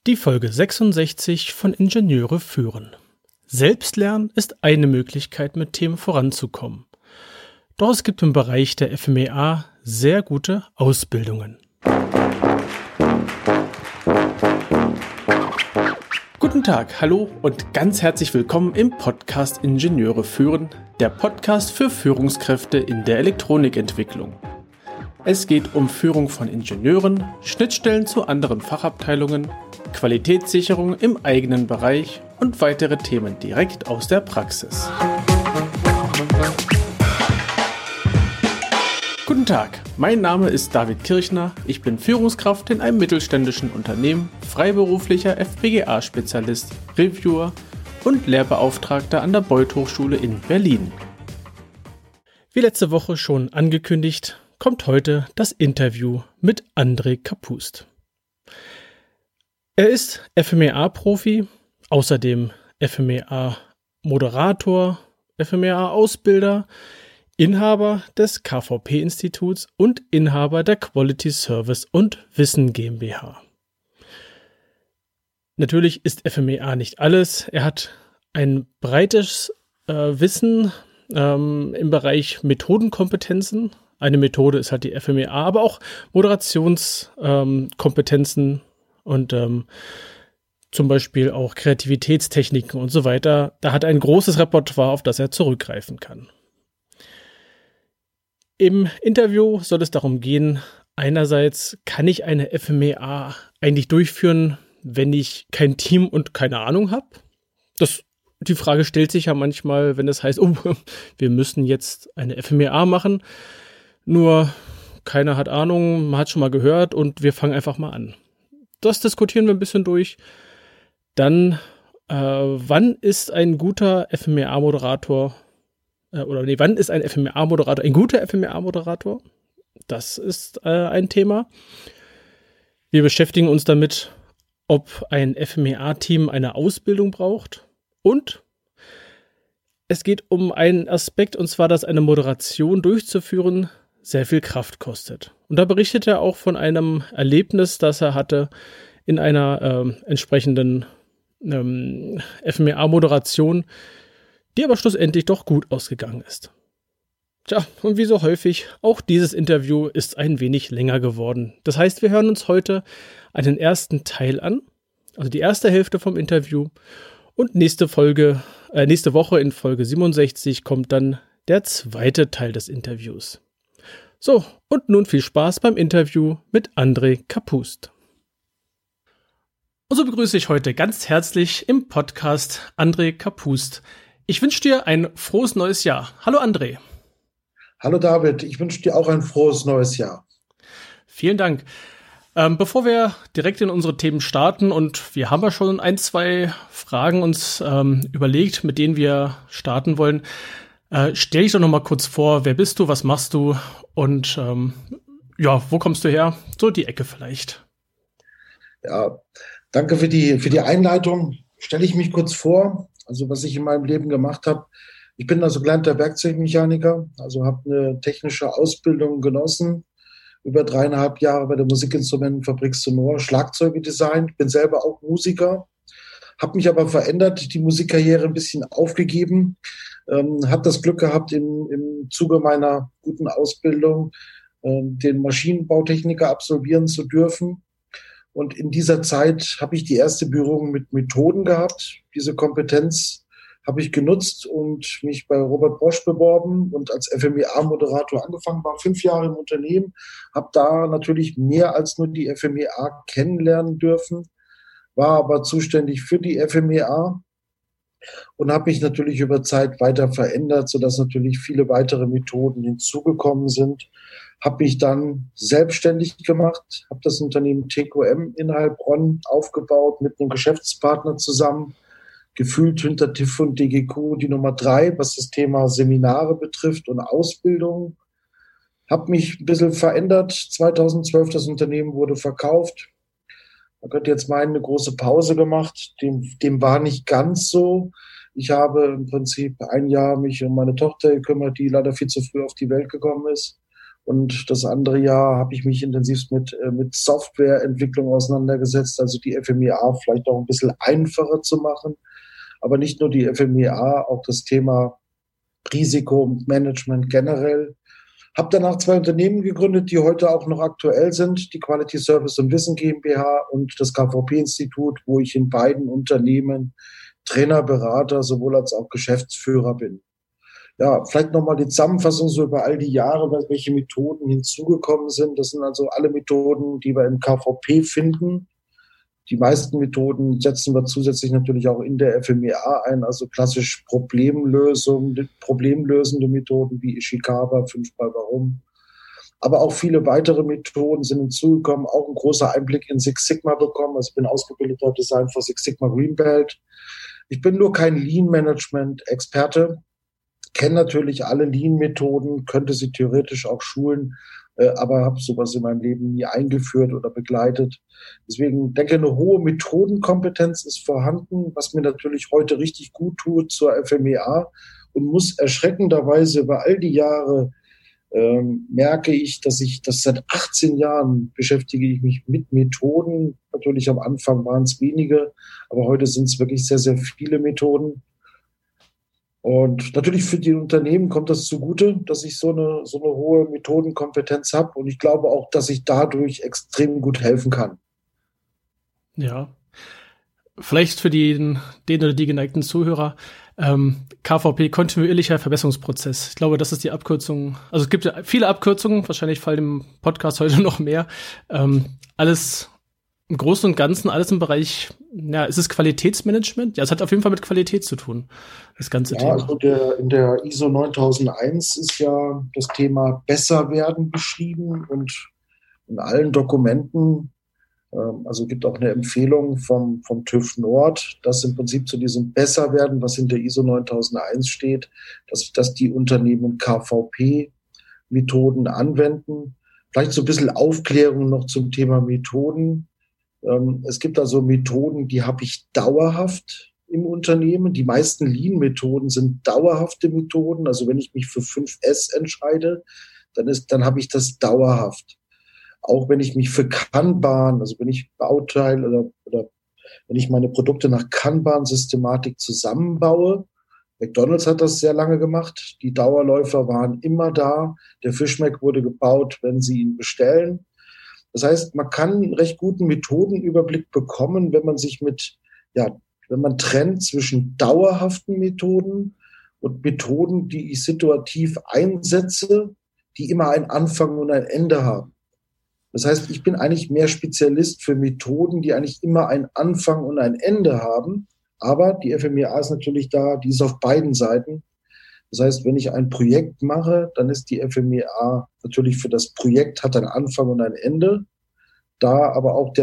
Die Folge 66 von Ingenieure führen. Selbstlernen ist eine Möglichkeit, mit Themen voranzukommen. Doch es gibt im Bereich der FMEA sehr gute Ausbildungen. Guten Tag, hallo und ganz herzlich willkommen im Podcast Ingenieure führen, der Podcast für Führungskräfte in der Elektronikentwicklung. Es geht um Führung von Ingenieuren, Schnittstellen zu anderen Fachabteilungen, Qualitätssicherung im eigenen Bereich und weitere Themen direkt aus der Praxis. Guten Tag, mein Name ist David Kirchner, ich bin Führungskraft in einem mittelständischen Unternehmen, freiberuflicher FPGA-Spezialist, Reviewer und Lehrbeauftragter an der Beuth Hochschule in Berlin. Wie letzte Woche schon angekündigt, kommt heute das Interview mit André Kapust. Er ist FMEA-Profi, außerdem FMEA-Moderator, FMEA-Ausbilder, Inhaber des KVP-Instituts und Inhaber der Quality Service und Wissen GmbH. Natürlich ist FMEA nicht alles. Er hat ein breites Wissen im Bereich Methodenkompetenzen. Eine Methode ist halt die FMEA, aber auch Moderationskompetenzen und zum Beispiel auch Kreativitätstechniken und so weiter. Da hat er ein großes Repertoire, auf das er zurückgreifen kann. Im Interview soll es darum gehen, einerseits kann ich eine FMEA eigentlich durchführen, wenn ich kein Team und keine Ahnung habe? Die Frage stellt sich ja manchmal, wenn es heißt, oh, wir müssen jetzt eine FMEA machen. Nur keiner hat Ahnung, man hat schon mal gehört und wir fangen einfach mal an. Das diskutieren wir ein bisschen durch. Dann, wann ist ein guter FMEA-Moderator wann ist ein FMEA-Moderator ein guter FMEA-Moderator? Das ist ein Thema. Wir beschäftigen uns damit, ob ein FMEA-Team eine Ausbildung braucht. Und es geht um einen Aspekt, und zwar, dass eine Moderation durchzuführen sehr viel Kraft kostet. Und da berichtet er auch von einem Erlebnis, das er hatte in einer entsprechenden FMEA-Moderation, die aber schlussendlich doch gut ausgegangen ist. Tja, und wie so häufig, auch dieses Interview ist ein wenig länger geworden. Das heißt, wir hören uns heute einen ersten Teil an, also die erste Hälfte vom Interview, und nächste Woche in Folge 67 kommt dann der zweite Teil des Interviews. So, und nun viel Spaß beim Interview mit André Kapust. Und so begrüße ich heute ganz herzlich im Podcast André Kapust. Ich wünsche dir ein frohes neues Jahr. Hallo André. Hallo David, ich wünsche dir auch ein frohes neues Jahr. Vielen Dank. Bevor wir direkt in unsere Themen starten, und wir haben ja schon ein, zwei Fragen uns überlegt, mit denen wir starten wollen, stell dich doch noch mal kurz vor, wer bist du, was machst du und wo kommst du her? So die Ecke vielleicht. Ja, danke für die Einleitung. Stelle ich mich kurz vor, also was ich in meinem Leben gemacht habe. Ich bin also gelernter Werkzeugmechaniker, also habe eine technische Ausbildung genossen, über 3,5 Jahre bei der Musikinstrumentenfabrik Sonor Schlagzeuge designt, bin selber auch Musiker, habe mich aber verändert, die Musikkarriere ein bisschen aufgegeben, habe das Glück gehabt, im Zuge meiner guten Ausbildung den Maschinenbautechniker absolvieren zu dürfen. Und in dieser Zeit habe ich die erste Berührung mit Methoden gehabt. Diese Kompetenz habe ich genutzt und mich bei Robert Bosch beworben und als FMEA-Moderator angefangen, war 5 Jahre im Unternehmen, habe da natürlich mehr als nur die FMEA kennenlernen dürfen, war aber zuständig für die FMEA und habe mich natürlich über Zeit weiter verändert, sodass natürlich viele weitere Methoden hinzugekommen sind. Habe mich dann selbstständig gemacht, habe das Unternehmen TQM in Heilbronn aufgebaut mit einem Geschäftspartner zusammen, gefühlt hinter TÜV und DGQ die Nummer 3, was das Thema Seminare betrifft und Ausbildung. Habe mich ein bisschen verändert. 2012 das Unternehmen wurde verkauft. Man könnte jetzt meinen, eine große Pause gemacht. Dem war nicht ganz so. Ich habe im Prinzip 1 Jahr mich um meine Tochter gekümmert, die leider viel zu früh auf die Welt gekommen ist. Und das andere Jahr habe ich mich intensiv mit Softwareentwicklung auseinandergesetzt, also die FMEA vielleicht auch ein bisschen einfacher zu machen. Aber nicht nur die FMEA, auch das Thema Risikomanagement generell. Habe danach 2 Unternehmen gegründet, die heute auch noch aktuell sind, die Quality Service und Wissen GmbH und das KVP-Institut, wo ich in beiden Unternehmen Trainer, Berater, sowohl als auch Geschäftsführer bin. Ja, vielleicht nochmal die Zusammenfassung so über all die Jahre, welche Methoden hinzugekommen sind. Das sind also alle Methoden, die wir im KVP finden. Die meisten Methoden setzen wir zusätzlich natürlich auch in der FMEA ein, also klassisch problemlösende Methoden wie Ishikawa, 5x Warum. Aber auch viele weitere Methoden sind hinzugekommen, auch ein großer Einblick in Six Sigma bekommen. Also ich bin ausgebildeter Design for Six Sigma Green Belt. Ich bin nur kein Lean-Management-Experte, kenne natürlich alle Lean-Methoden, könnte sie theoretisch auch schulen, aber habe sowas in meinem Leben nie eingeführt oder begleitet. Deswegen denke, eine hohe Methodenkompetenz ist vorhanden, was mir natürlich heute richtig gut tut zur FMEA und muss erschreckenderweise über all die Jahre merke ich, dass seit 18 Jahren beschäftige ich mich mit Methoden. Natürlich am Anfang waren es wenige, aber heute sind es wirklich sehr, sehr viele Methoden. Und natürlich für die Unternehmen kommt das zugute, dass ich so eine hohe Methodenkompetenz habe. Und ich glaube auch, dass ich dadurch extrem gut helfen kann. Ja, vielleicht für den oder die geneigten Zuhörer, KVP, kontinuierlicher Verbesserungsprozess. Ich glaube, das ist die Abkürzung. Also es gibt ja viele Abkürzungen, wahrscheinlich fallen im Podcast heute noch mehr. Alles im Großen und Ganzen, alles im Bereich, ja, ist es Qualitätsmanagement? Ja, es hat auf jeden Fall mit Qualität zu tun, das ganze Thema. Also in der ISO 9001 ist ja das Thema besser werden beschrieben und in allen Dokumenten, also gibt auch eine Empfehlung vom TÜV Nord, dass im Prinzip zu diesem Besserwerden, was in der ISO 9001 steht, dass die Unternehmen KVP-Methoden anwenden. Vielleicht so ein bisschen Aufklärung noch zum Thema Methoden. Es gibt also Methoden, die habe ich dauerhaft im Unternehmen. Die meisten Lean-Methoden sind dauerhafte Methoden. Also wenn ich mich für 5S entscheide, dann habe ich das dauerhaft. Auch wenn ich mich für Kanban, also wenn ich Bauteil oder wenn ich meine Produkte nach Kanban-Systematik zusammenbaue. McDonald's hat das sehr lange gemacht. Die Dauerläufer waren immer da. Der Fischmeck wurde gebaut, wenn Sie ihn bestellen. Das heißt, man kann einen recht guten Methodenüberblick bekommen, wenn man wenn man trennt zwischen dauerhaften Methoden und Methoden, die ich situativ einsetze, die immer einen Anfang und ein Ende haben. Das heißt, ich bin eigentlich mehr Spezialist für Methoden, die eigentlich immer einen Anfang und ein Ende haben. Aber die FMEA ist natürlich da, die ist auf beiden Seiten. Das heißt, wenn ich ein Projekt mache, dann ist die FMEA natürlich für das Projekt, hat einen Anfang und ein Ende. Da aber auch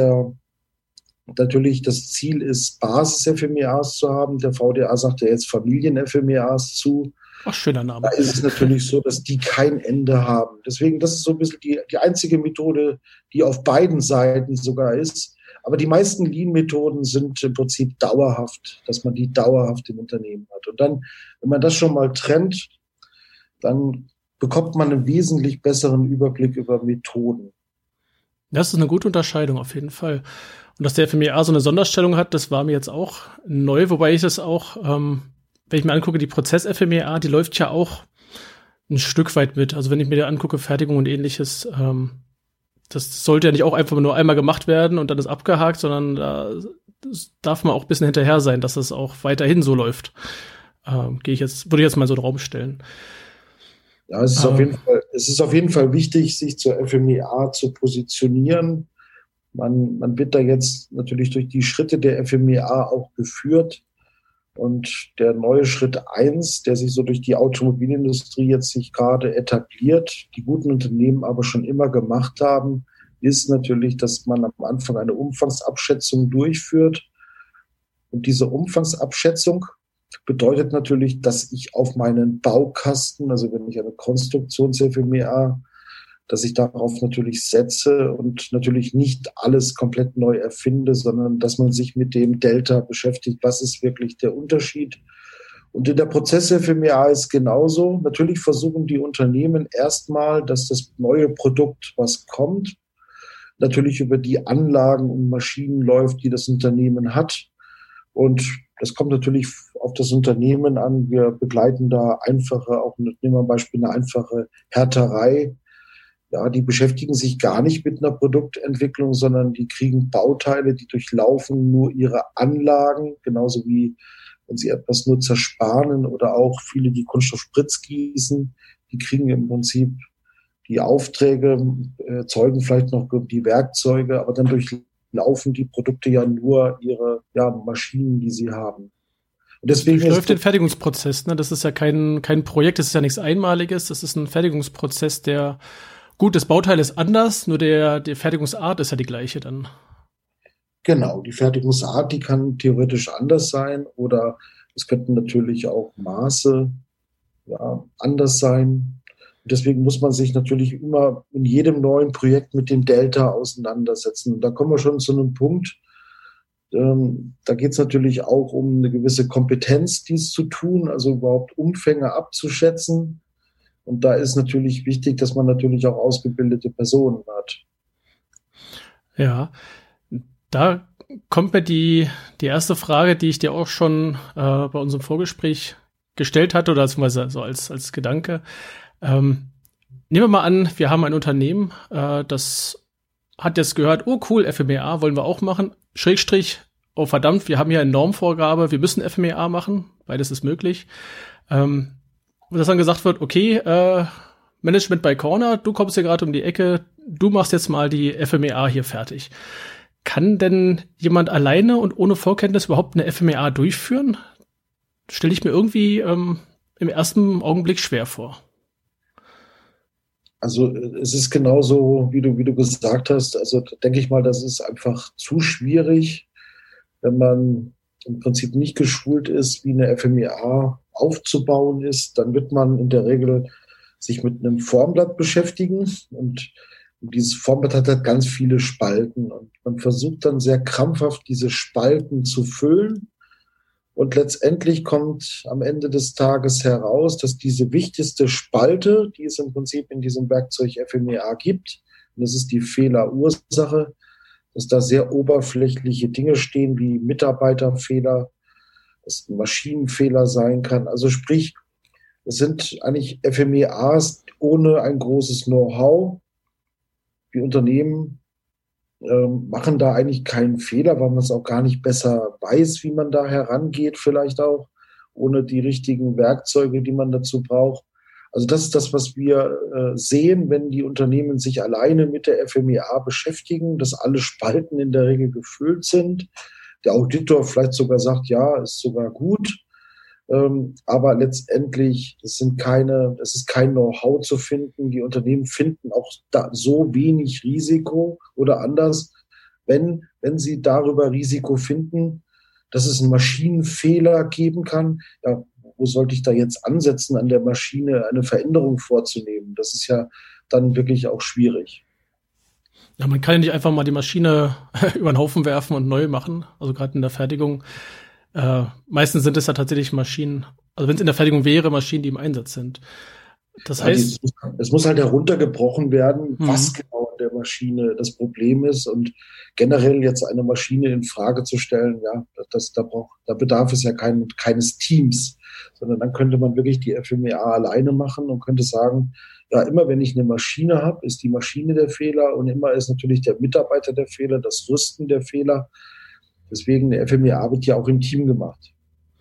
natürlich das Ziel ist, Basis-FMEAs zu haben. Der VDA sagt ja jetzt Familien-FMEAs zu. Ach, schöner Name. Da ist es natürlich so, dass die kein Ende haben. Deswegen, das ist so ein bisschen die einzige Methode, die auf beiden Seiten sogar ist. Aber die meisten Lean-Methoden sind im Prinzip dauerhaft, dass man die dauerhaft im Unternehmen hat. Und dann, wenn man das schon mal trennt, dann bekommt man einen wesentlich besseren Überblick über Methoden. Das ist eine gute Unterscheidung auf jeden Fall. Und dass der FMEA so eine Sonderstellung hat, das war mir jetzt auch neu, wobei ich das auch, wenn ich mir angucke, die Prozess-FMEA, die läuft ja auch ein Stück weit mit. Also wenn ich mir da angucke, Fertigung und ähnliches, das sollte ja nicht auch einfach nur einmal gemacht werden und dann ist abgehakt, sondern da darf man auch ein bisschen hinterher sein, dass das auch weiterhin so läuft. Würde ich jetzt mal so in den Raum stellen. Ja, es ist auf jeden Fall wichtig, sich zur FMEA zu positionieren. Man wird da jetzt natürlich durch die Schritte der FMEA auch geführt. Und der neue Schritt 1, der sich so durch die Automobilindustrie jetzt sich gerade etabliert, die guten Unternehmen aber schon immer gemacht haben, ist natürlich, dass man am Anfang eine Umfangsabschätzung durchführt. Und diese Umfangsabschätzung bedeutet natürlich, dass ich auf meinen Baukasten, also wenn ich eine Konstruktions-FMEA, dass ich darauf natürlich setze und natürlich nicht alles komplett neu erfinde, sondern dass man sich mit dem Delta beschäftigt. Was ist wirklich der Unterschied? Und in der Prozess-FMEA ist genauso. Natürlich versuchen die Unternehmen erstmal, dass das neue Produkt, was kommt, natürlich über die Anlagen und Maschinen läuft, die das Unternehmen hat. Und das kommt natürlich auf das Unternehmen an. Wir begleiten da einfache, auch nehmen wir ein Beispiel eine einfache Härterei. Ja, die beschäftigen sich gar nicht mit einer Produktentwicklung, sondern die kriegen Bauteile, die durchlaufen nur ihre Anlagen, genauso wie wenn sie etwas nur zersparen oder auch viele, die Kunststoffspritz gießen, die kriegen im Prinzip die Aufträge, erzeugen vielleicht noch die Werkzeuge, aber dann durchlaufen die Produkte ja nur ihre Maschinen, die sie haben. Und deswegen läuft den Fertigungsprozess, ne? Das ist ja kein Projekt, das ist ja nichts Einmaliges, das ist ein Fertigungsprozess, das Bauteil ist anders, nur die Fertigungsart ist ja die gleiche dann. Genau, die Fertigungsart, die kann theoretisch anders sein oder es könnten natürlich auch Maße anders sein. Und deswegen muss man sich natürlich immer in jedem neuen Projekt mit dem Delta auseinandersetzen. Und da kommen wir schon zu einem Punkt, da geht es natürlich auch um eine gewisse Kompetenz, dies zu tun, also überhaupt Umfänge abzuschätzen. Und da ist natürlich wichtig, dass man natürlich auch ausgebildete Personen hat. Ja, da kommt mir die erste Frage, die ich dir auch schon bei unserem Vorgespräch gestellt hatte, oder beziehungsweise so als Gedanke. Nehmen wir mal an, wir haben ein Unternehmen, das hat jetzt gehört, oh cool, FMEA wollen wir auch machen, Schrägstrich, oh verdammt, wir haben hier eine Normvorgabe, wir müssen FMEA machen, beides ist möglich. Wo das dann gesagt wird, okay, Management by Corner, du kommst hier gerade um die Ecke, du machst jetzt mal die FMEA hier fertig. Kann denn jemand alleine und ohne Vorkenntnis überhaupt eine FMEA durchführen? Stelle ich mir irgendwie im ersten Augenblick schwer vor. Also es ist genauso, wie du gesagt hast. Also denke ich mal, das ist einfach zu schwierig, wenn man im Prinzip nicht geschult ist, wie eine FMEA aufzubauen ist. Dann wird man in der Regel sich mit einem Formblatt beschäftigen und dieses Formblatt hat halt ganz viele Spalten und man versucht dann sehr krampfhaft, diese Spalten zu füllen. Und letztendlich kommt am Ende des Tages heraus, dass diese wichtigste Spalte, die es im Prinzip in diesem Werkzeug FMEA gibt, und das ist die Fehlerursache, dass da sehr oberflächliche Dinge stehen wie Mitarbeiterfehler, dass ein Maschinenfehler sein kann. Also sprich, es sind eigentlich FMEAs ohne ein großes Know-how. Die Unternehmen machen da eigentlich keinen Fehler, weil man es auch gar nicht besser weiß, wie man da herangeht, vielleicht auch, ohne die richtigen Werkzeuge, die man dazu braucht. Also das ist das, was wir sehen, wenn die Unternehmen sich alleine mit der FMEA beschäftigen, dass alle Spalten in der Regel gefüllt sind. Der Auditor vielleicht sogar sagt, ja, ist sogar gut. Aber letztendlich es ist kein Know-how zu finden. Die Unternehmen finden auch da so wenig Risiko oder anders, wenn sie darüber Risiko finden, dass es einen Maschinenfehler geben kann. Ja, wo sollte ich da jetzt ansetzen, an der Maschine eine Veränderung vorzunehmen? Das ist ja dann wirklich auch schwierig. Ja, man kann ja nicht einfach mal die Maschine über den Haufen werfen und neu machen. Also gerade in der Fertigung. Meistens sind es ja tatsächlich Maschinen, also wenn es in der Fertigung wäre, Maschinen, die im Einsatz sind. Das heißt, es muss halt heruntergebrochen werden, was genau an der Maschine das Problem ist und generell jetzt eine Maschine in Frage zu stellen, ja, da bedarf es ja keines Teams, sondern dann könnte man wirklich die FMEA alleine machen und könnte sagen, ja, immer wenn ich eine Maschine habe, ist die Maschine der Fehler und immer ist natürlich der Mitarbeiter der Fehler, das Rüsten der Fehler. Deswegen, der FMEA wird ja auch im Team gemacht.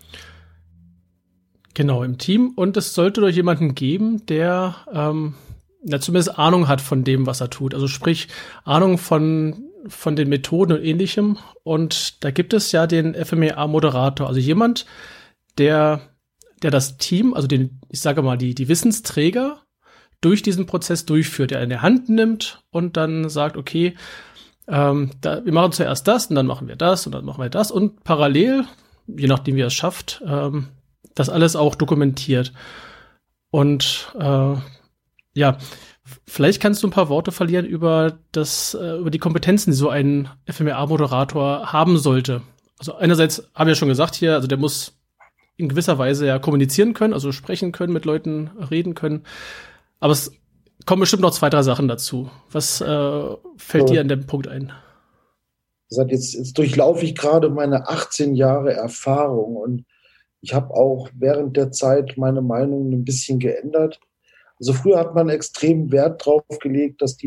Genau, im Team. Und es sollte doch jemanden geben, der zumindest Ahnung hat von dem, was er tut. Also sprich, Ahnung von den Methoden und Ähnlichem. Und da gibt es ja den FMEA-Moderator. Also jemand, der das Team, also ich sage mal, die Wissensträger durch diesen Prozess durchführt, der in der Hand nimmt und dann sagt, okay, wir machen zuerst das und dann machen wir das und dann machen wir das und parallel, je nachdem wie er es schafft, das alles auch dokumentiert. Und vielleicht kannst du ein paar Worte verlieren über die Kompetenzen, die so ein FMEA-Moderator haben sollte. Also einerseits haben wir ja schon gesagt hier, also der muss in gewisser Weise ja kommunizieren können, also sprechen können, mit Leuten reden können. Aber es kommen bestimmt noch 2, 3 Sachen dazu. Was fällt dir an dem Punkt ein? Jetzt durchlaufe ich gerade meine 18 Jahre Erfahrung und ich habe auch während der Zeit meine Meinung ein bisschen geändert. Also früher hat man extrem Wert drauf gelegt, dass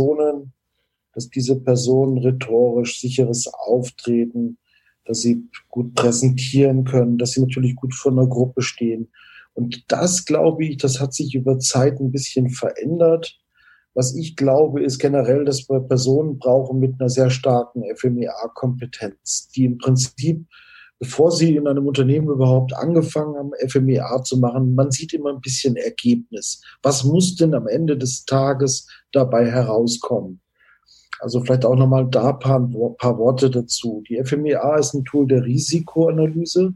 diese Personen rhetorisch sicheres Auftreten, dass sie gut präsentieren können, dass sie natürlich gut vor einer Gruppe stehen. Und das, glaube ich, das hat sich über Zeit ein bisschen verändert. Was ich glaube, ist generell, dass wir Personen brauchen mit einer sehr starken FMEA-Kompetenz, die im Prinzip, bevor sie in einem Unternehmen überhaupt angefangen haben, FMEA zu machen, man sieht immer ein bisschen Ergebnis. Was muss denn am Ende des Tages dabei herauskommen? Also vielleicht auch nochmal da ein paar Worte dazu. Die FMEA ist ein Tool der Risikoanalyse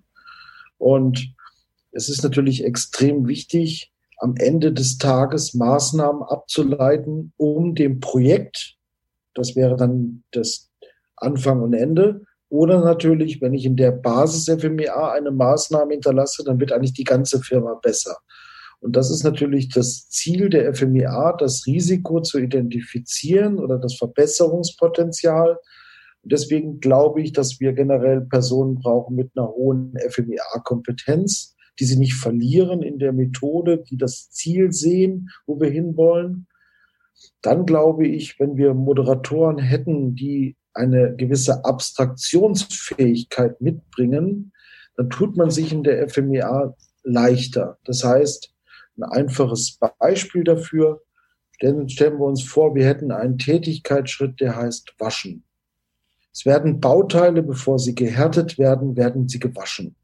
und es ist natürlich extrem wichtig, am Ende des Tages Maßnahmen abzuleiten, um dem Projekt, das wäre dann das Anfang und Ende, oder natürlich, wenn ich in der Basis FMEA eine Maßnahme hinterlasse, dann wird eigentlich die ganze Firma besser. Und das ist natürlich das Ziel der FMEA, das Risiko zu identifizieren oder das Verbesserungspotenzial. Und deswegen glaube ich, dass wir generell Personen brauchen mit einer hohen FMEA-Kompetenz, die sie nicht verlieren in der Methode, die das Ziel sehen, wo wir hinwollen. Dann glaube ich, wenn wir Moderatoren hätten, die eine gewisse Abstraktionsfähigkeit mitbringen, dann tut man sich in der FMEA leichter. Das heißt, ein einfaches Beispiel dafür, stellen wir uns vor, wir hätten einen Tätigkeitsschritt, der heißt Waschen. Es werden Bauteile, bevor sie gehärtet werden, werden sie gewaschen.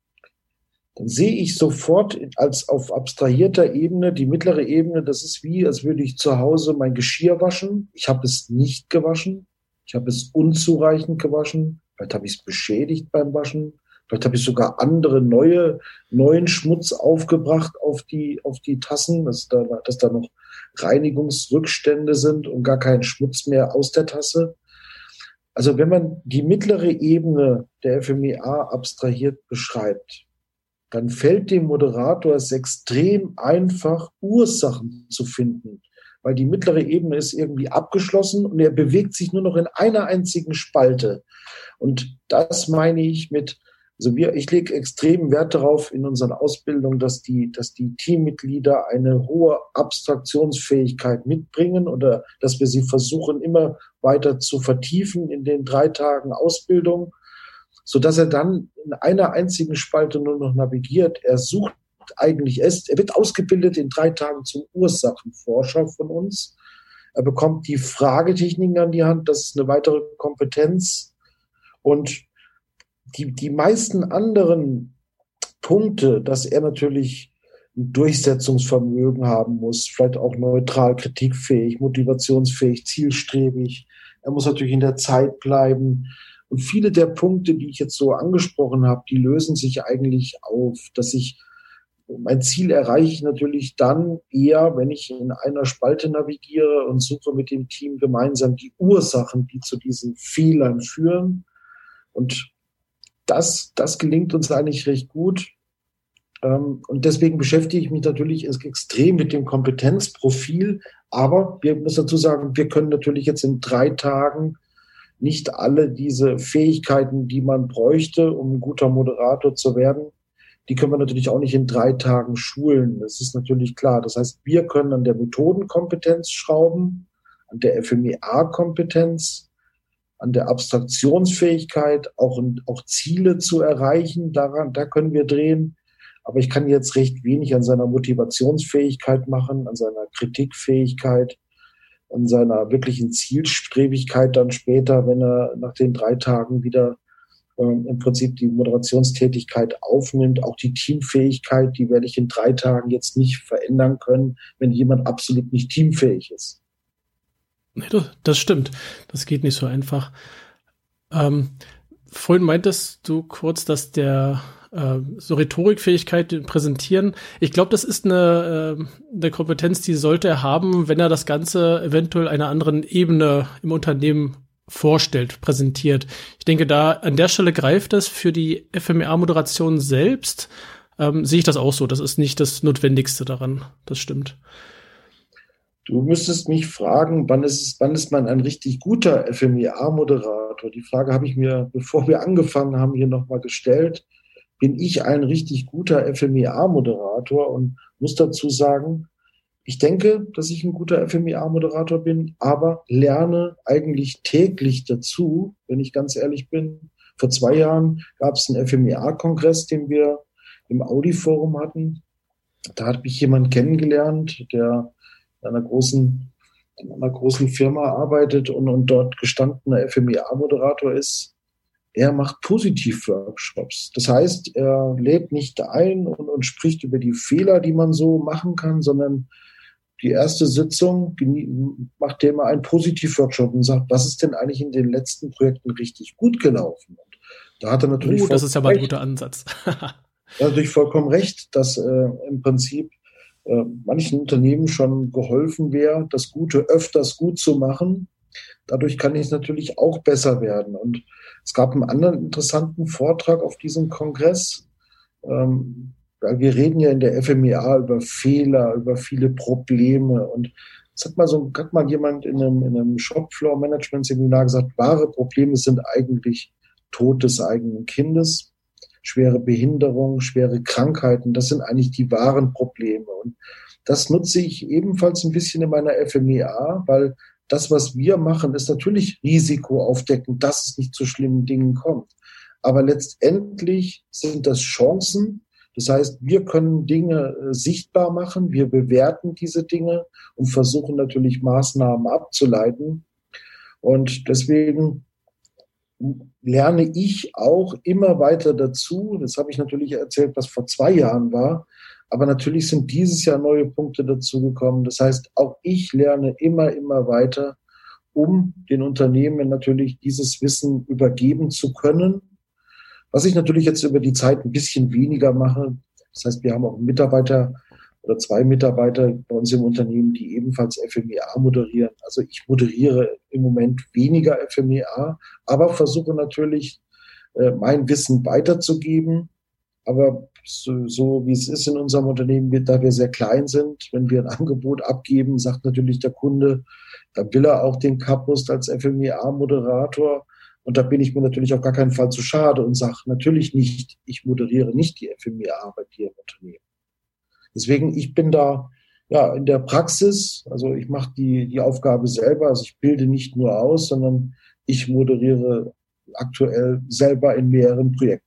Dann sehe ich sofort als auf abstrahierter Ebene, die mittlere Ebene, das ist wie, als würde ich zu Hause mein Geschirr waschen. Ich habe es nicht gewaschen. Ich habe es unzureichend gewaschen. Vielleicht habe ich es beschädigt beim Waschen. Vielleicht habe ich sogar neuen Schmutz aufgebracht auf die Tassen, dass da noch Reinigungsrückstände sind und gar kein Schmutz mehr aus der Tasse. Also wenn man die mittlere Ebene der FMEA abstrahiert beschreibt, dann fällt dem Moderator es extrem einfach, Ursachen zu finden, weil die mittlere Ebene ist irgendwie abgeschlossen und er bewegt sich nur noch in einer einzigen Spalte. Und das meine ich ich lege extrem Wert darauf in unseren Ausbildungen, dass die Teammitglieder eine hohe Abstraktionsfähigkeit mitbringen oder dass wir sie versuchen, immer weiter zu vertiefen in den 3 Tagen Ausbildung, sodass er dann in einer einzigen Spalte nur noch navigiert. Er sucht eigentlich er wird ausgebildet in 3 Tagen zum Ursachenforscher von uns. Er bekommt die Fragetechniken an die Hand, das ist eine weitere Kompetenz. Und die meisten anderen Punkte, dass er natürlich ein Durchsetzungsvermögen haben muss, vielleicht auch neutral, kritikfähig, motivationsfähig, zielstrebig. Er muss natürlich in der Zeit bleiben. Und viele der Punkte, die ich jetzt so angesprochen habe, die lösen sich eigentlich auf, mein Ziel erreiche ich natürlich dann eher, wenn ich in einer Spalte navigiere und suche mit dem Team gemeinsam die Ursachen, die zu diesen Fehlern führen. Und das gelingt uns eigentlich recht gut. Und deswegen beschäftige ich mich natürlich extrem mit dem Kompetenzprofil. Aber wir müssen dazu sagen, wir können natürlich jetzt in 3 Tagen nicht alle diese Fähigkeiten, die man bräuchte, um ein guter Moderator zu werden, die können wir natürlich auch nicht in 3 Tagen schulen. Das ist natürlich klar. Das heißt, wir können an der Methodenkompetenz schrauben, an der FMEA-Kompetenz, an der Abstraktionsfähigkeit, auch Ziele zu erreichen. Da können wir drehen. Aber ich kann jetzt recht wenig an seiner Motivationsfähigkeit machen, an seiner Kritikfähigkeit, an seiner wirklichen Zielstrebigkeit dann später, wenn er nach den 3 Tagen wieder im Prinzip die Moderationstätigkeit aufnimmt. Auch die Teamfähigkeit, die werde ich in 3 Tagen jetzt nicht verändern können, wenn jemand absolut nicht teamfähig ist. Nee, das stimmt. Das geht nicht so einfach. Vorhin meintest du kurz, dass so Rhetorikfähigkeit präsentieren. Ich glaube, das ist eine Kompetenz, die sollte er haben, wenn er das Ganze eventuell einer anderen Ebene im Unternehmen vorstellt, präsentiert. Ich denke, da an der Stelle greift es für die FMEA-Moderation selbst. Sehe ich das auch so. Das ist nicht das Notwendigste daran. Das stimmt. Du müsstest mich fragen, wann ist man ein richtig guter FMEA-Moderator? Die Frage habe ich mir, bevor wir angefangen haben, hier nochmal gestellt. Bin ich ein richtig guter FMEA-Moderator? Und muss dazu sagen, ich denke, dass ich ein guter FMEA-Moderator bin, aber lerne eigentlich täglich dazu, wenn ich ganz ehrlich bin. Vor 2 Jahren gab es einen FMEA-Kongress, den wir im Audi-Forum hatten. Da hat mich jemand kennengelernt, der in einer großen Firma arbeitet und dort gestandener FMEA-Moderator ist. Er macht Positiv-Workshops. Das heißt, er lädt nicht ein und spricht über die Fehler, die man so machen kann, sondern die erste Sitzung macht er immer einen Positiv-Workshop und sagt, was ist denn eigentlich in den letzten Projekten richtig gut gelaufen? Und da hat er natürlich das ist ja mal ein guter Ansatz. Er hat natürlich vollkommen recht, dass im Prinzip manchen Unternehmen schon geholfen wäre, das Gute öfters gut zu machen. Dadurch kann es natürlich auch besser werden. Und es gab einen anderen interessanten Vortrag auf diesem Kongress. Weil wir reden ja in der FMEA über Fehler, über viele Probleme. Und es hat mal jemand in einem Shopfloor-Management-Seminar gesagt, wahre Probleme sind eigentlich Tod des eigenen Kindes, schwere Behinderung, schwere Krankheiten. Das sind eigentlich die wahren Probleme. Und das nutze ich ebenfalls ein bisschen in meiner FMEA, weil das, was wir machen, ist natürlich Risiko aufdecken, dass es nicht zu schlimmen Dingen kommt. Aber letztendlich sind das Chancen. Das heißt, wir können Dinge sichtbar machen, wir bewerten diese Dinge und versuchen natürlich Maßnahmen abzuleiten. Und deswegen lerne ich auch immer weiter dazu. Das habe ich natürlich erzählt, was vor 2 Jahren war. Aber natürlich sind dieses Jahr neue Punkte dazugekommen. Das heißt, auch ich lerne immer weiter, um den Unternehmen natürlich dieses Wissen übergeben zu können. Was ich natürlich jetzt über die Zeit ein bisschen weniger mache. Das heißt, wir haben auch Mitarbeiter oder 2 Mitarbeiter bei uns im Unternehmen, die ebenfalls FMEA moderieren. Also ich moderiere im Moment weniger FMEA, aber versuche natürlich, mein Wissen weiterzugeben. Aber so wie es ist in unserem Unternehmen, da wir sehr klein sind, wenn wir ein Angebot abgeben, sagt natürlich der Kunde, da will er auch den Kapust als FMEA-Moderator. Und da bin ich mir natürlich auf gar keinen Fall zu schade und sage natürlich nicht, ich moderiere nicht die FMEA bei dir im Unternehmen. Deswegen, ich bin da ja in der Praxis, also ich mache die Aufgabe selber, also ich bilde nicht nur aus, sondern ich moderiere aktuell selber in mehreren Projekten.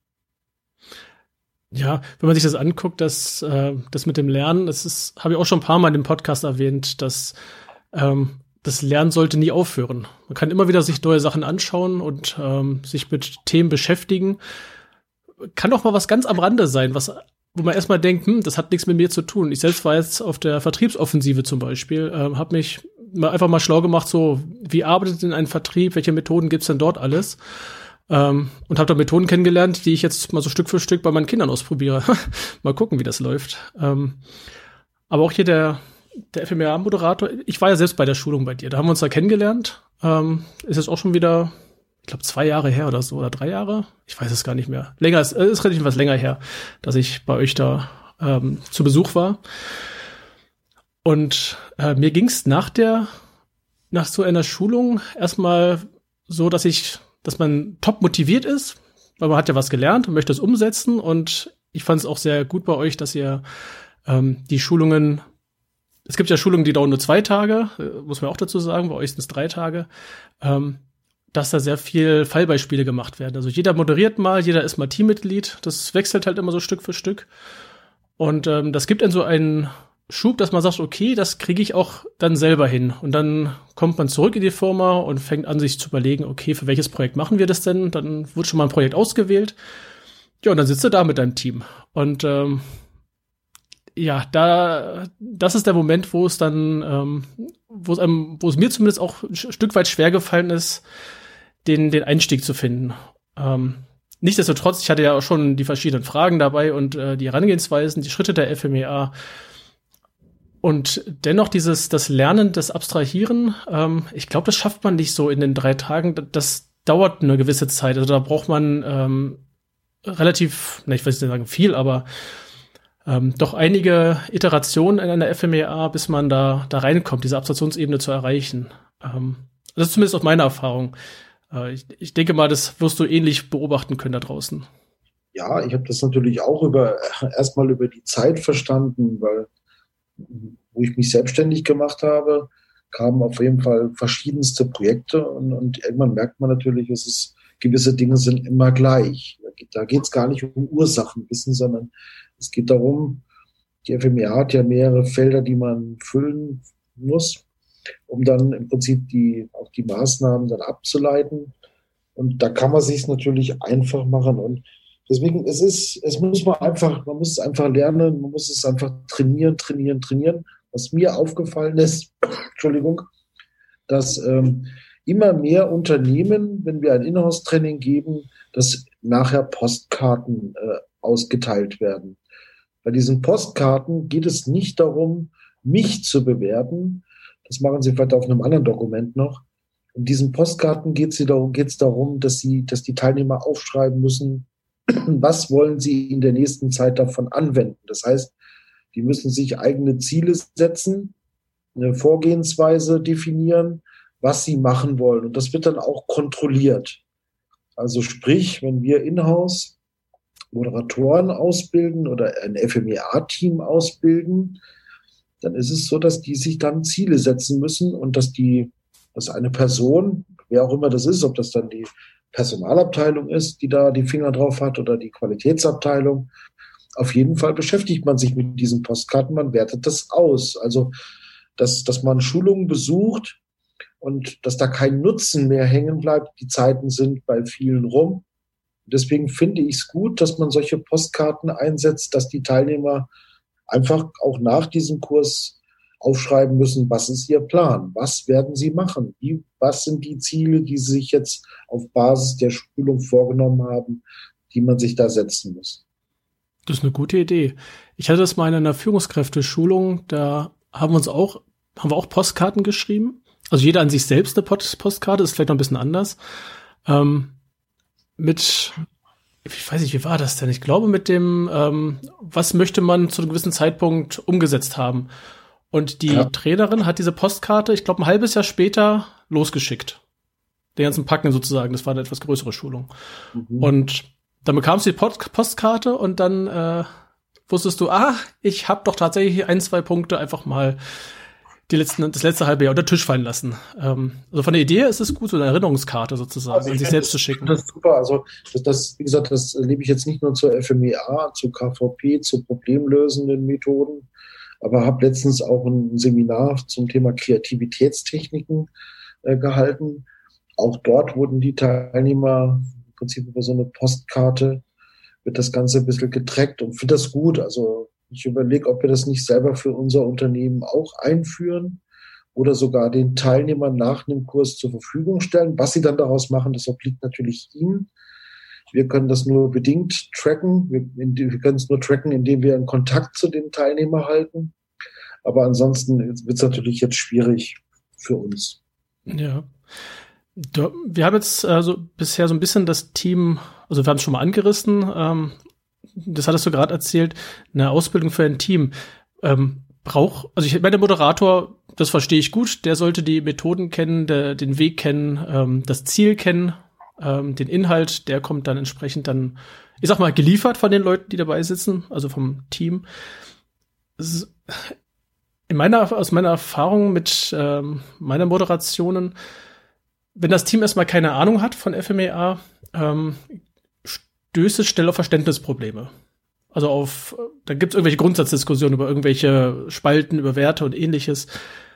Ja, wenn man sich das anguckt, das mit dem Lernen, habe ich auch schon ein paar Mal in dem Podcast erwähnt, dass das Lernen sollte nie aufhören. Man kann immer wieder sich neue Sachen anschauen und sich mit Themen beschäftigen. Kann auch mal was ganz am Rande sein, wo man erstmal denkt, das hat nichts mit mir zu tun. Ich selbst war jetzt auf der Vertriebsoffensive zum Beispiel, habe mich einfach mal schlau gemacht, so wie arbeitet denn ein Vertrieb, welche Methoden gibt's denn dort alles? Und habe da Methoden kennengelernt, die ich jetzt mal so Stück für Stück bei meinen Kindern ausprobiere. Mal gucken, wie das läuft. Aber auch hier der FMEA-Moderator, ich war ja selbst bei der Schulung bei dir, da haben wir uns da kennengelernt. Ist jetzt auch schon wieder, ich glaube 2 Jahre her oder so, oder 3 Jahre? Ich weiß es gar nicht mehr. Ist relativ was länger her, dass ich bei euch da zu Besuch war. Und mir ging's nach so einer Schulung erstmal so, dass man top motiviert ist, weil man hat ja was gelernt und möchte es umsetzen. Und ich fand es auch sehr gut bei euch, dass ihr die Schulungen, es gibt ja Schulungen, die dauern nur 2 Tage, muss man auch dazu sagen, bei euch sind es 3 Tage, dass da sehr viel Fallbeispiele gemacht werden. Also jeder moderiert mal, jeder ist mal Teammitglied, das wechselt halt immer so Stück für Stück. Und das gibt dann so einen Schub, dass man sagt, okay, das kriege ich auch dann selber hin. Und dann kommt man zurück in die Firma und fängt an, sich zu überlegen, okay, für welches Projekt machen wir das denn? Dann wird schon mal ein Projekt ausgewählt. Ja, und dann sitzt du da mit deinem Team. Und das ist der Moment, wo es dann, wo es mir zumindest auch ein Stück weit schwer gefallen ist, den Einstieg zu finden. Nichtsdestotrotz, ich hatte ja auch schon die verschiedenen Fragen dabei und die Herangehensweisen, die Schritte der FMEA. Und dennoch das Lernen, das Abstrahieren, ich glaube, das schafft man nicht so in den 3 Tagen. Das dauert eine gewisse Zeit. Also da braucht man relativ, ich will nicht sagen viel, aber doch einige Iterationen in einer FMEA, bis man da reinkommt, diese Abstraktionsebene zu erreichen. Das ist zumindest aus meiner Erfahrung. Ich denke mal, das wirst du ähnlich beobachten können da draußen. Ja, ich habe das natürlich auch erstmal über die Zeit verstanden, weil wo ich mich selbstständig gemacht habe, kamen auf jeden Fall verschiedenste Projekte und irgendwann merkt man natürlich, gewisse Dinge sind immer gleich. Da geht es gar nicht um Ursachenwissen, sondern es geht darum, die FMEA hat ja mehrere Felder, die man füllen muss, um dann im Prinzip auch die Maßnahmen dann abzuleiten. Und da kann man sich natürlich einfach machen. Und deswegen, man muss es einfach lernen, man muss es einfach trainieren. Was mir aufgefallen ist, Entschuldigung, dass immer mehr Unternehmen, wenn wir ein Inhouse-Training geben, dass nachher Postkarten ausgeteilt werden. Bei diesen Postkarten geht es nicht darum, mich zu bewerten. Das machen Sie vielleicht auf einem anderen Dokument noch. In diesen Postkarten geht es darum, dass die Teilnehmer aufschreiben müssen, was wollen sie in der nächsten Zeit davon anwenden. Das heißt, die müssen sich eigene Ziele setzen, eine Vorgehensweise definieren, was sie machen wollen. Und das wird dann auch kontrolliert. Also sprich, wenn wir in-house Moderatoren ausbilden oder ein FMEA-Team ausbilden, dann ist es so, dass die sich dann Ziele setzen müssen und dass eine Person, wer auch immer das ist, ob das dann die Personalabteilung ist, die da die Finger drauf hat oder die Qualitätsabteilung, auf jeden Fall beschäftigt man sich mit diesen Postkarten, man wertet das aus. Also, dass man Schulungen besucht und dass da kein Nutzen mehr hängen bleibt. Die Zeiten sind bei vielen rum. Deswegen finde ich es gut, dass man solche Postkarten einsetzt, dass die Teilnehmer einfach auch nach diesem Kurs aufschreiben müssen, was ist ihr Plan, was werden sie machen, was sind die Ziele, die sie sich jetzt auf Basis der Schulung vorgenommen haben, die man sich da setzen muss. Das ist eine gute Idee. Ich hatte das mal in einer Führungskräfteschulung, da haben wir auch Postkarten geschrieben. Also jeder an sich selbst eine Postkarte, ist vielleicht noch ein bisschen anders. Ich weiß nicht, wie war das denn? Ich glaube mit dem, was möchte man zu einem gewissen Zeitpunkt umgesetzt haben. Und die Trainerin hat diese Postkarte, ich glaube, ein halbes Jahr später losgeschickt. Den ganzen Packen sozusagen. Das war eine etwas größere Schulung. Mhm. Und dann bekamst du die Postkarte und dann wusstest du, ich habe doch tatsächlich 1, 2 Punkte einfach mal das letzte halbe Jahr unter den Tisch fallen lassen. Also von der Idee ist es gut, so eine Erinnerungskarte sozusagen an sich selbst zu schicken. Das ist super. Also wie gesagt, das erlebe ich jetzt nicht nur zur FMEA, zu KVP, zu problemlösenden Methoden, aber habe letztens auch ein Seminar zum Thema Kreativitätstechniken gehalten. Auch dort wurden die Teilnehmer im Prinzip über so eine Postkarte, wird das Ganze ein bisschen getrackt und finde das gut. Also ich überlege, ob wir das nicht selber für unser Unternehmen auch einführen oder sogar den Teilnehmern nach einem Kurs zur Verfügung stellen. Was sie dann daraus machen, das obliegt natürlich ihnen. Wir können das nur bedingt tracken. Wir können es nur tracken, indem wir einen Kontakt zu den Teilnehmern halten. Aber ansonsten wird es natürlich jetzt schwierig für uns. Ja. Wir haben jetzt bisher so ein bisschen das Team, also wir haben es schon mal angerissen, das hattest du gerade erzählt, eine Ausbildung für ein Team also ich meine, der Moderator, das verstehe ich gut, der sollte die Methoden kennen, den Weg kennen, das Ziel kennen, den Inhalt, der kommt dann entsprechend dann, ich sag mal, geliefert von den Leuten, die dabei sitzen, also vom Team. Aus meiner Erfahrung mit meiner Moderationen, wenn das Team erstmal keine Ahnung hat von FMEA, stößt es schnell auf Verständnisprobleme. Also da gibt es irgendwelche Grundsatzdiskussionen über irgendwelche Spalten, über Werte und ähnliches.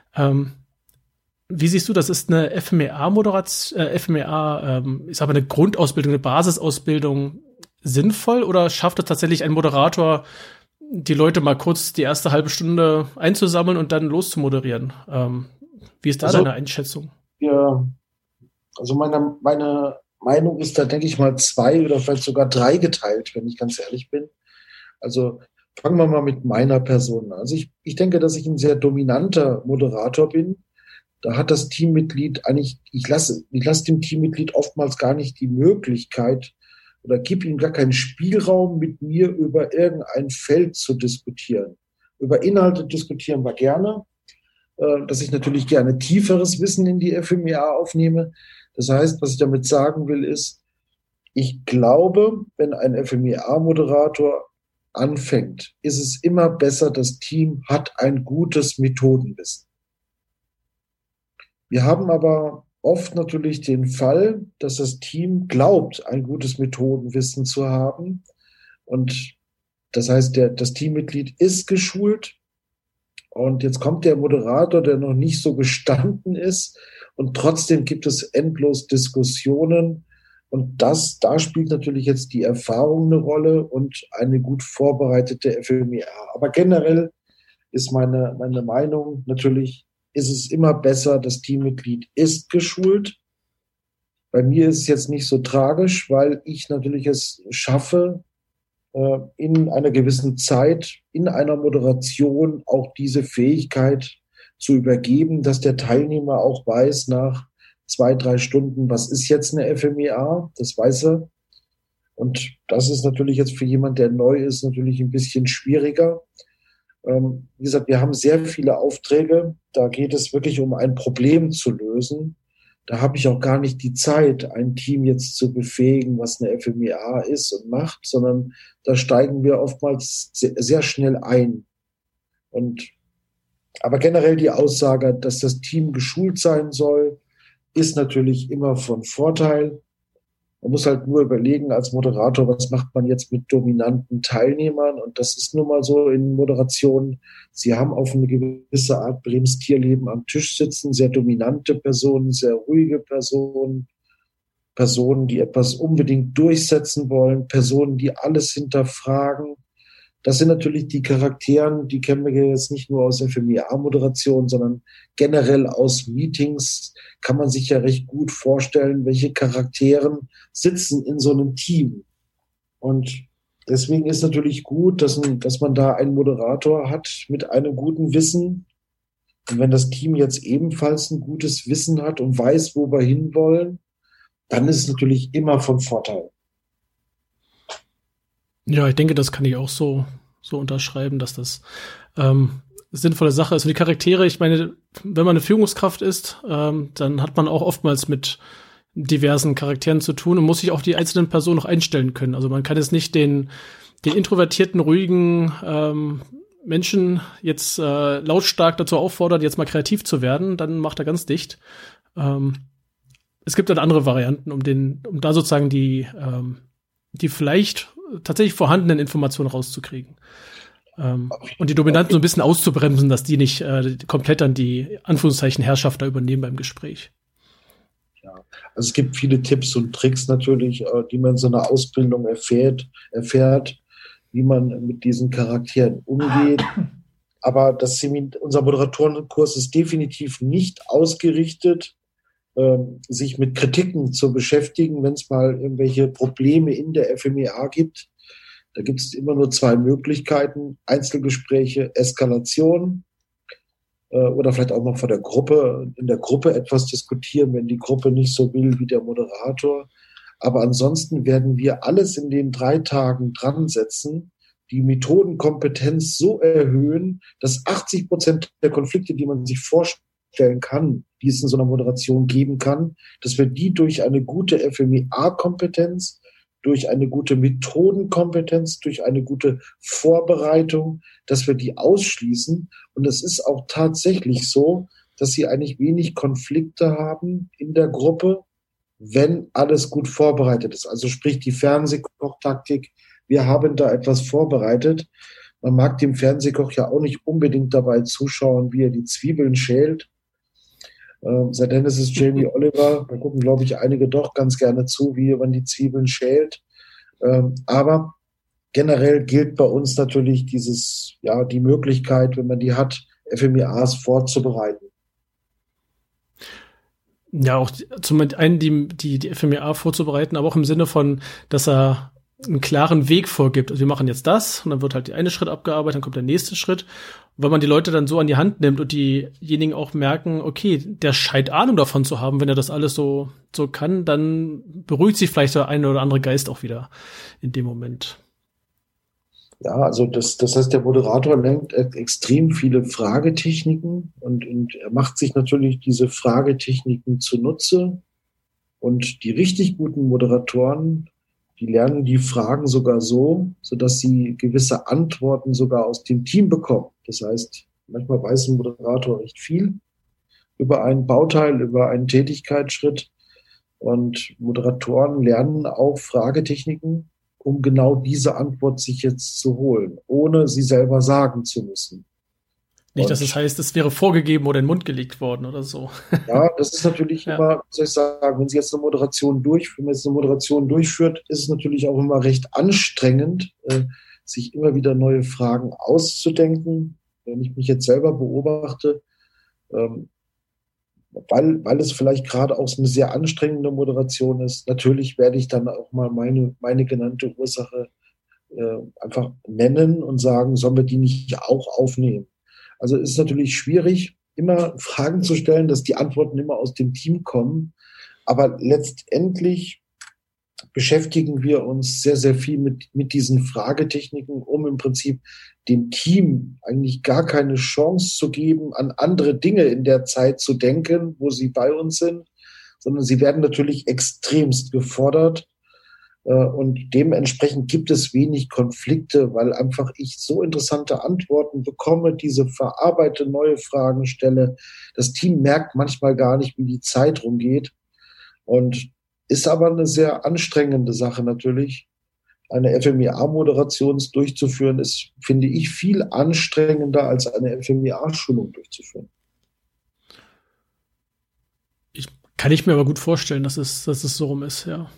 Wie siehst du, das ist eine FMEA-Moderation, ich sag mal, eine Grundausbildung, eine Basisausbildung sinnvoll oder schafft es tatsächlich ein Moderator, die Leute mal kurz die erste halbe Stunde einzusammeln und dann loszumoderieren? Wie ist da deine Einschätzung? Ja, also meine Meinung ist da, denke ich mal, 2 oder vielleicht sogar 3 geteilt, wenn ich ganz ehrlich bin. Also fangen wir mal mit meiner Person an. Also ich denke, dass ich ein sehr dominanter Moderator bin. Da hat das Teammitglied eigentlich, ich lasse dem Teammitglied oftmals gar nicht die Möglichkeit oder gebe ihm gar keinen Spielraum, mit mir über irgendein Feld zu diskutieren. Über Inhalte diskutieren wir gerne, dass ich natürlich gerne tieferes Wissen in die FMEA aufnehme. Das heißt, was ich damit sagen will, ist, ich glaube, wenn ein FMEA-Moderator anfängt, ist es immer besser, das Team hat ein gutes Methodenwissen. Wir haben aber oft natürlich den Fall, dass das Team glaubt, ein gutes Methodenwissen zu haben. Und das heißt, das Teammitglied ist geschult. Und jetzt kommt der Moderator, der noch nicht so gestanden ist. Und trotzdem gibt es endlos Diskussionen. Und da spielt natürlich jetzt die Erfahrung eine Rolle und eine gut vorbereitete FMEA. Aber generell ist meine Meinung natürlich, ist es immer besser, das Teammitglied ist geschult. Bei mir ist es jetzt nicht so tragisch, weil ich natürlich es schaffe, in einer gewissen Zeit, in einer Moderation auch diese Fähigkeit zu übergeben, dass der Teilnehmer auch weiß nach 2-3 Stunden, was ist jetzt eine FMEA, das weiß er. Und das ist natürlich jetzt für jemand, der neu ist, natürlich ein bisschen schwieriger. Wie gesagt, wir haben sehr viele Aufträge. Da geht es wirklich um ein Problem zu lösen. Da habe ich auch gar nicht die Zeit, ein Team jetzt zu befähigen, was eine FMEA ist und macht, sondern da steigen wir oftmals sehr, sehr schnell ein. Aber generell die Aussage, dass das Team geschult sein soll, ist natürlich immer von Vorteil. Man muss halt nur überlegen als Moderator, was macht man jetzt mit dominanten Teilnehmern? Und das ist nun mal so in Moderationen. Sie haben auf eine gewisse Art Brems Tierleben am Tisch sitzen, sehr dominante Personen, sehr ruhige Personen, Personen, die etwas unbedingt durchsetzen wollen, Personen, die alles hinterfragen. Das sind natürlich die Charakteren, die kennen wir jetzt nicht nur aus FMEA-Moderation, sondern generell aus Meetings kann man sich ja recht gut vorstellen, welche Charakteren sitzen in so einem Team. Und deswegen ist natürlich gut, dass man da einen Moderator hat mit einem guten Wissen. Und wenn das Team jetzt ebenfalls ein gutes Wissen hat und weiß, wo wir hinwollen, dann ist es natürlich immer von Vorteil. Ja, ich denke, das kann ich auch so unterschreiben, dass das sinnvolle Sache ist. Und die Charaktere, ich meine, wenn man eine Führungskraft ist, dann hat man auch oftmals mit diversen Charakteren zu tun und muss sich auf die einzelnen Personen noch einstellen können. Also man kann jetzt nicht den introvertierten, ruhigen Menschen jetzt lautstark dazu auffordern, jetzt mal kreativ zu werden, dann macht er ganz dicht. Es gibt dann andere Varianten, um da sozusagen die vielleicht tatsächlich vorhandenen Informationen rauszukriegen. Und die Dominanten so ein bisschen auszubremsen, dass die nicht komplett dann die Anführungszeichen Herrschaft da übernehmen beim Gespräch. Ja, also es gibt viele Tipps und Tricks natürlich, die man in so einer Ausbildung erfährt, wie man mit diesen Charakteren umgeht. Aber unser Moderatorenkurs ist definitiv nicht ausgerichtet, sich mit Kritiken zu beschäftigen, wenn es mal irgendwelche Probleme in der FMEA gibt. Da gibt es immer nur 2 Möglichkeiten: Einzelgespräche, Eskalation oder vielleicht auch noch in der Gruppe etwas diskutieren, wenn die Gruppe nicht so will wie der Moderator. Aber ansonsten werden wir alles in den 3 Tagen dran setzen, die Methodenkompetenz so erhöhen, dass 80% der Konflikte, die man sich vorstellen kann, die es in so einer Moderation geben kann, dass wir die durch eine gute FMEA-Kompetenz, durch eine gute Methodenkompetenz, durch eine gute Vorbereitung, dass wir die ausschließen. Und es ist auch tatsächlich so, dass sie eigentlich wenig Konflikte haben in der Gruppe, wenn alles gut vorbereitet ist. Also sprich die Fernsehkochtaktik, wir haben da etwas vorbereitet. Man mag dem Fernsehkoch ja auch nicht unbedingt dabei zuschauen, wie er die Zwiebeln schält. Seitdem ist es Jamie Oliver. Da gucken, glaube ich, einige doch ganz gerne zu, wie man die Zwiebeln schält. Aber generell gilt bei uns natürlich die Möglichkeit, wenn man die hat, FMEAs vorzubereiten. Ja, auch zum einen die FMEA vorzubereiten, aber auch im Sinne von, dass er einen klaren Weg vorgibt. Also wir machen jetzt das und dann wird halt der eine Schritt abgearbeitet, dann kommt der nächste Schritt. Und wenn man die Leute dann so an die Hand nimmt und diejenigen auch merken, okay, der scheint Ahnung davon zu haben, wenn er das alles so kann, dann beruhigt sich vielleicht der eine oder andere Geist auch wieder in dem Moment. Ja, also das heißt, der Moderator lernt extrem viele Fragetechniken und er macht sich natürlich diese Fragetechniken zunutze. Und die richtig guten Moderatoren, die lernen die Fragen sogar so, sodass sie gewisse Antworten sogar aus dem Team bekommen. Das heißt, manchmal weiß ein Moderator recht viel über einen Bauteil, über einen Tätigkeitsschritt. Und Moderatoren lernen auch Fragetechniken, um genau diese Antwort sich jetzt zu holen, ohne sie selber sagen zu müssen. Nicht, dass es heißt, es wäre vorgegeben oder in den Mund gelegt worden oder so. Ja, das ist natürlich immer, soll ich sagen, wenn Sie jetzt eine Moderation durchführt, ist es natürlich auch immer recht anstrengend, sich immer wieder neue Fragen auszudenken. Wenn ich mich jetzt selber beobachte, weil es vielleicht gerade auch so eine sehr anstrengende Moderation ist, natürlich werde ich dann auch mal meine genannte Ursache einfach nennen und sagen, sollen wir die nicht auch aufnehmen? Also es ist natürlich schwierig, immer Fragen zu stellen, dass die Antworten immer aus dem Team kommen. Aber letztendlich beschäftigen wir uns sehr, sehr viel mit diesen Fragetechniken, um im Prinzip dem Team eigentlich gar keine Chance zu geben, an andere Dinge in der Zeit zu denken, wo sie bei uns sind, sondern sie werden natürlich extremst gefordert. Und dementsprechend gibt es wenig Konflikte, weil einfach ich so interessante Antworten bekomme, diese verarbeite neue Fragen stelle. Das Team merkt manchmal gar nicht, wie die Zeit rumgeht. Und ist aber eine sehr anstrengende Sache natürlich. Eine FMEA-Moderation durchzuführen, ist, finde ich, viel anstrengender als eine FMEA-Schulung durchzuführen. Kann ich mir aber gut vorstellen, dass es so rum ist, ja.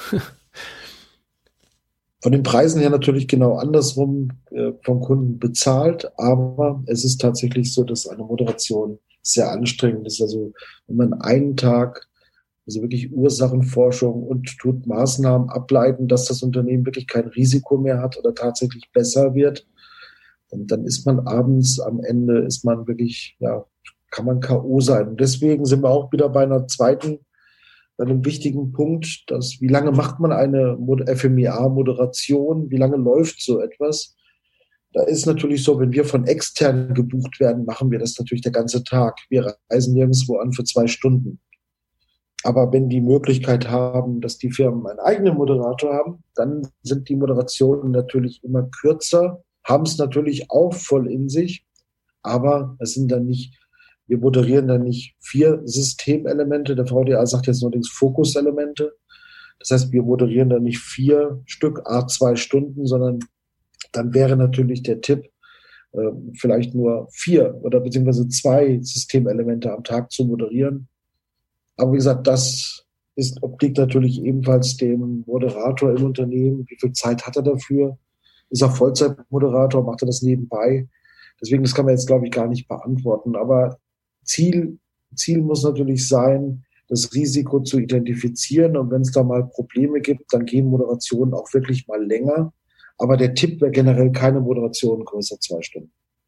Von den Preisen her natürlich genau andersrum vom Kunden bezahlt, aber es ist tatsächlich so, dass eine Moderation sehr anstrengend ist. Also wenn man einen Tag, also wirklich Ursachenforschung und tut Maßnahmen ableiten, dass das Unternehmen wirklich kein Risiko mehr hat oder tatsächlich besser wird, und dann ist man abends am Ende, ist man wirklich, ja, kann man K.O. sein. Und deswegen sind wir auch wieder bei einem wichtigen Punkt, dass wie lange macht man eine FMEA-Moderation, wie lange läuft so etwas? Da ist natürlich so, wenn wir von extern gebucht werden, machen wir das natürlich der ganze Tag. Wir reisen nirgendwo an für 2 Stunden. Aber wenn die Möglichkeit haben, dass die Firmen einen eigenen Moderator haben, dann sind die Moderationen natürlich immer kürzer, haben es natürlich auch voll in sich, aber es sind dann nicht, wir moderieren dann nicht 4 Systemelemente. Der VDA sagt jetzt allerdings Fokuselemente. Das heißt, wir moderieren dann nicht 4 Stück, 2 Stunden, sondern dann wäre natürlich der Tipp, vielleicht nur 4 oder beziehungsweise 2 Systemelemente am Tag zu moderieren. Aber wie gesagt, das obliegt natürlich ebenfalls dem Moderator im Unternehmen. Wie viel Zeit hat er dafür? Ist er Vollzeitmoderator? Macht er das nebenbei? Deswegen, das kann man jetzt, glaube ich, gar nicht beantworten. Aber Ziel muss natürlich sein, das Risiko zu identifizieren. Und wenn es da mal Probleme gibt, dann gehen Moderationen auch wirklich mal länger. Aber der Tipp wäre generell keine Moderation größer 2 Stunden.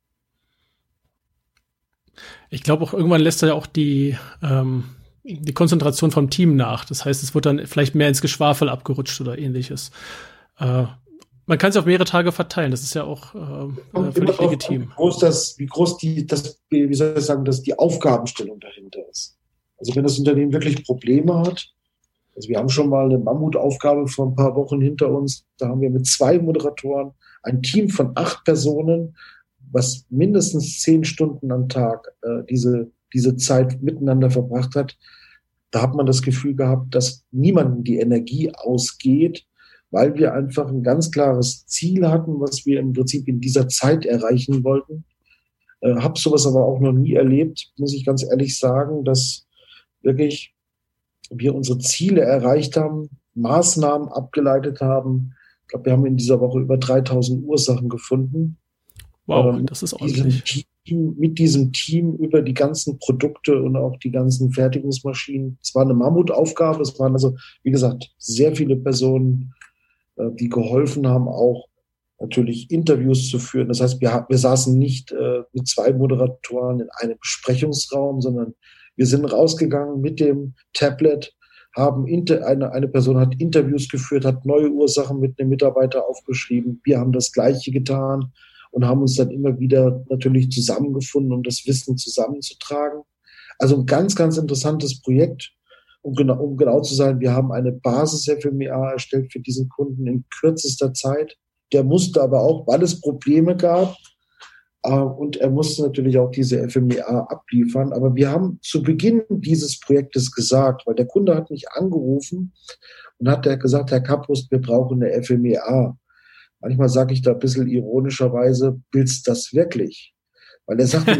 Ich glaube auch, irgendwann lässt er ja auch die Konzentration vom Team nach. Das heißt, es wird dann vielleicht mehr ins Geschwafel abgerutscht oder ähnliches. Man kann es auf mehrere Tage verteilen. Das ist ja auch völlig legitim. Wie groß die Aufgabenstellung dahinter ist. Also wenn das Unternehmen wirklich Probleme hat, also wir haben schon mal eine Mammutaufgabe vor ein paar Wochen hinter uns, da haben wir mit 2 Moderatoren ein Team von 8 Personen, was mindestens 10 Stunden am Tag diese Zeit miteinander verbracht hat. Da hat man das Gefühl gehabt, dass niemandem die Energie ausgeht, weil wir einfach ein ganz klares Ziel hatten, was wir im Prinzip in dieser Zeit erreichen wollten. Habe sowas aber auch noch nie erlebt, muss ich ganz ehrlich sagen, dass wirklich wir unsere Ziele erreicht haben, Maßnahmen abgeleitet haben. Ich glaube, wir haben in dieser Woche über 3000 Ursachen gefunden. Wow, das ist ordentlich. Mit diesem Team über die ganzen Produkte und auch die ganzen Fertigungsmaschinen. Es war eine Mammutaufgabe. Es waren also, wie gesagt, sehr viele Personen die geholfen haben, auch natürlich Interviews zu führen. Das heißt, wir saßen nicht mit 2 Moderatoren in einem Besprechungsraum, sondern wir sind rausgegangen mit dem Tablet, haben eine Person hat Interviews geführt, hat neue Ursachen mit einem Mitarbeiter aufgeschrieben. Wir haben das Gleiche getan und haben uns dann immer wieder natürlich zusammengefunden, um das Wissen zusammenzutragen. Also ein ganz, ganz interessantes Projekt. Um genau zu sein, wir haben eine Basis-FMEA erstellt für diesen Kunden in kürzester Zeit. Der musste aber auch, weil es Probleme gab, und er musste natürlich auch diese FMEA abliefern. Aber wir haben zu Beginn dieses Projektes gesagt, weil der Kunde hat mich angerufen und hat gesagt, Herr Kappust, wir brauchen eine FMEA. Manchmal sage ich da ein bisschen ironischerweise, willst du das wirklich? Weil er sagt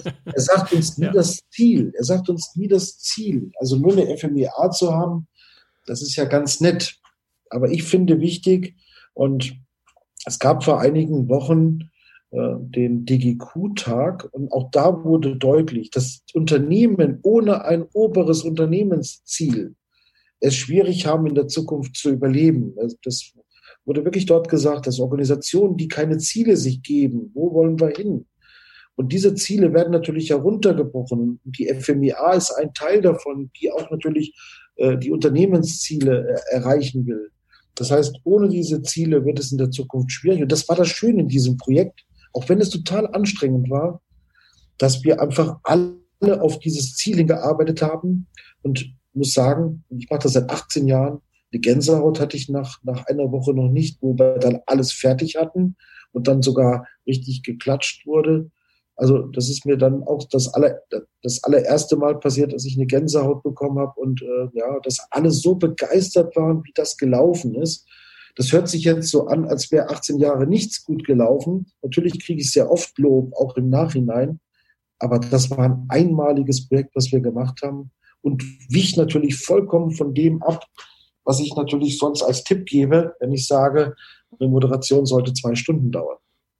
uns nie das Ziel. Er sagt uns nie das Ziel. Also nur eine FMEA zu haben, das ist ja ganz nett. Aber ich finde wichtig, und es gab vor einigen Wochen den DGQ-Tag, und auch da wurde deutlich, dass Unternehmen ohne ein oberes Unternehmensziel es schwierig haben, in der Zukunft zu überleben. Das wurde wirklich dort gesagt, dass Organisationen, die keine Ziele sich geben, wo wollen wir hin? Und diese Ziele werden natürlich heruntergebrochen. Und die FMEA ist ein Teil davon, die auch natürlich die Unternehmensziele erreichen will. Das heißt, ohne diese Ziele wird es in der Zukunft schwierig. Und das war das Schöne in diesem Projekt, auch wenn es total anstrengend war, dass wir einfach alle auf dieses Ziel hingearbeitet haben. Und muss sagen, ich mache das seit 18 Jahren, eine Gänsehaut hatte ich nach einer Woche noch nicht, wo wir dann alles fertig hatten und dann sogar richtig geklatscht wurde. Also das ist mir dann auch das allererste Mal passiert, dass ich eine Gänsehaut bekommen habe und dass alle so begeistert waren, wie das gelaufen ist. Das hört sich jetzt so an, als wäre 18 Jahre nichts gut gelaufen. Natürlich kriege ich sehr oft Lob, auch im Nachhinein. Aber das war ein einmaliges Projekt, was wir gemacht haben und wich natürlich vollkommen von dem ab, was ich natürlich sonst als Tipp gebe, wenn ich sage, eine Moderation sollte 2 Stunden dauern.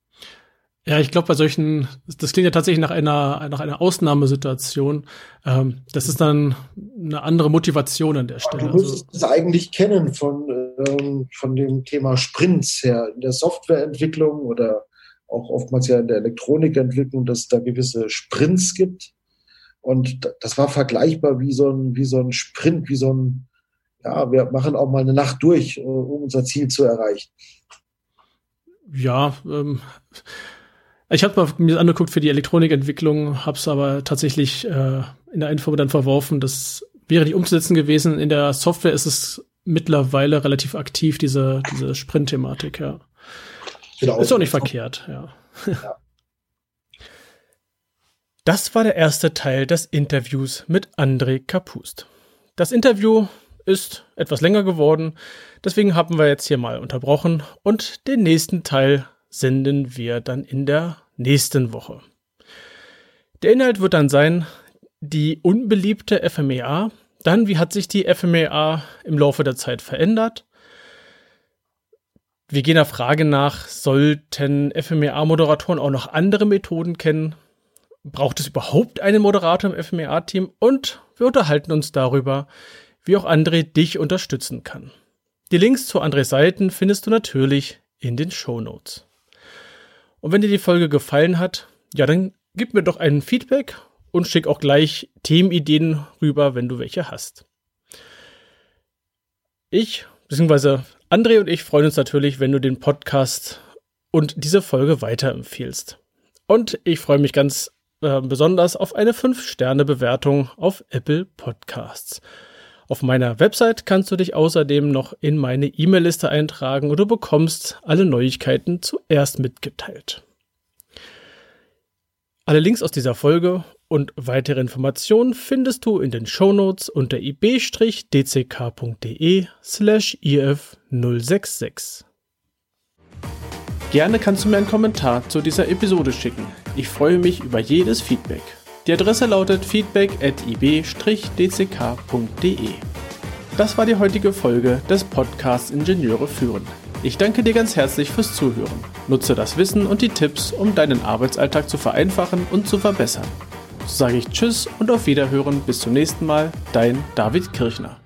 Ja, ich glaube, das klingt ja tatsächlich nach einer Ausnahmesituation. Das ist dann eine andere Motivation an der Stelle. Du müsstest es eigentlich kennen von dem Thema Sprints her, in der Softwareentwicklung oder auch oftmals ja in der Elektronikentwicklung, dass es da gewisse Sprints gibt. Und das war vergleichbar wie so ein Sprint, wir machen auch mal eine Nacht durch, um unser Ziel zu erreichen. Ja, ich habe mir angeguckt für die Elektronikentwicklung, habe es aber tatsächlich in der Info dann verworfen. Das wäre nicht umzusetzen gewesen. In der Software ist es mittlerweile relativ aktiv, diese Sprint-Thematik. Ja. Genau. Ist auch nicht verkehrt. Ja. Das war der erste Teil des Interviews mit André Kappust. Das Interview ist etwas länger geworden, deswegen haben wir jetzt hier mal unterbrochen und den nächsten Teil senden wir dann in der nächsten Woche. Der Inhalt wird dann sein, die unbeliebte FMEA, dann wie hat sich die FMEA im Laufe der Zeit verändert. Wir gehen der Frage nach, sollten FMEA-Moderatoren auch noch andere Methoden kennen? Braucht es überhaupt einen Moderator im FMEA-Team? Und wir unterhalten uns darüber, wie auch André dich unterstützen kann. Die Links zu Andrés Seiten findest du natürlich in den Shownotes. Und wenn dir die Folge gefallen hat, ja, dann gib mir doch ein Feedback und schick auch gleich Themenideen rüber, wenn du welche hast. Bzw. André und ich freuen uns natürlich, wenn du den Podcast und diese Folge weiterempfiehlst. Und ich freue mich ganz besonders auf eine 5-Sterne-Bewertung auf Apple Podcasts. Auf meiner Website kannst du dich außerdem noch in meine E-Mail-Liste eintragen und du bekommst alle Neuigkeiten zuerst mitgeteilt. Alle Links aus dieser Folge und weitere Informationen findest du in den Shownotes unter ib-dck.de/if066. Gerne kannst du mir einen Kommentar zu dieser Episode schicken. Ich freue mich über jedes Feedback. Die Adresse lautet feedback@ib-dck.de. Das war die heutige Folge des Podcasts Ingenieure führen. Ich danke dir ganz herzlich fürs Zuhören. Nutze das Wissen und die Tipps, um deinen Arbeitsalltag zu vereinfachen und zu verbessern. So sage ich Tschüss und auf Wiederhören. Bis zum nächsten Mal. Dein David Kirchner.